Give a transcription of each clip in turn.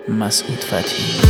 مسعود فتحی.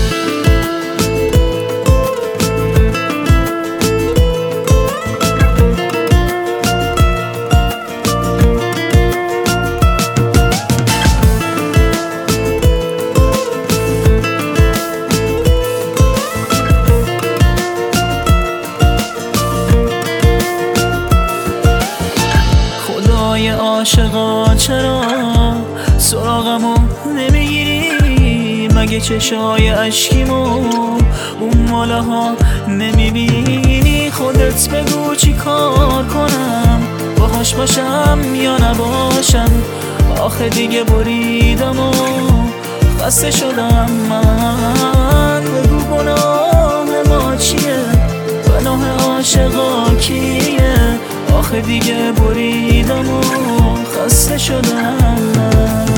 خدای عاشقا چرا سراغمو نمیگیری؟ مگه چشای عشقیمو اون ماله ها نمیبینی؟ خودت بگو چی کار کنم، باهاش باشم یا نباشم؟ آخه دیگه بریدم و خسته شدم من. بگو گناه ما چیه؟ گناه عاشقا کیه؟ آخه دیگه بریدم و خسته شدم من.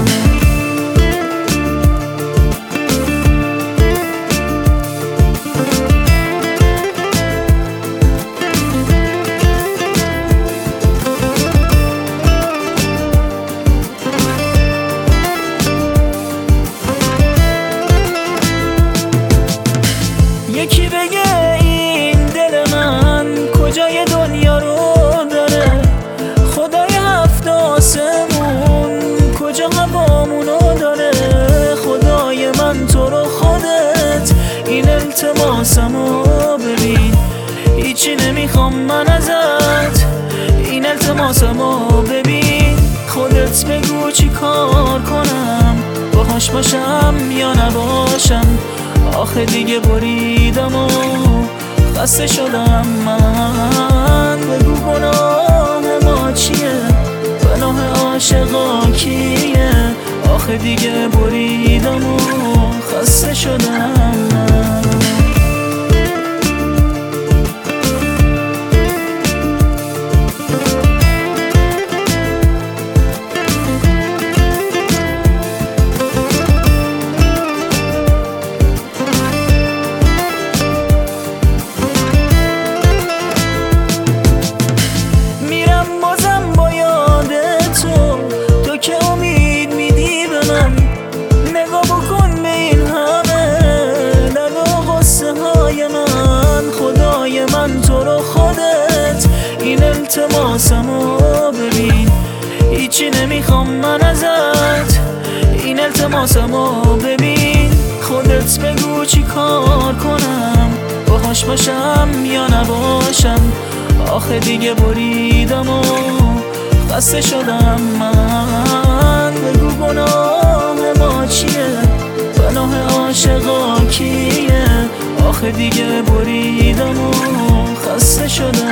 یکی بگه این دل من کجای دنیا رو داره؟ خدای هفت آسمون کجا هوامونو داره؟ خدای من تو رو خودت این التماسمو ببین، هیچی نمیخوام من ازت، این التماسمو ببین. خودت بگو چی کار کنم، باهاش باشم یا نباشم؟ آخه دیگه بریدم و خسته شدم من. بگو گناه ما چیه؟ گناه عاشقا کیه؟ آخه دیگه بریدم و خسته شدم من. خدای من تو رو خودت این التماسمو ببین، هیچی نمیخوام من ازت، این التماسمو ببین. خودت بگو چی کار کنم، باهاش باشم یا نباشم؟ آخه دیگه بریدم و خسته شدم من. بگو گناه ما چیه؟ گناه عاشقا کیه؟ آخه دیگه بریدم و خسته شدم.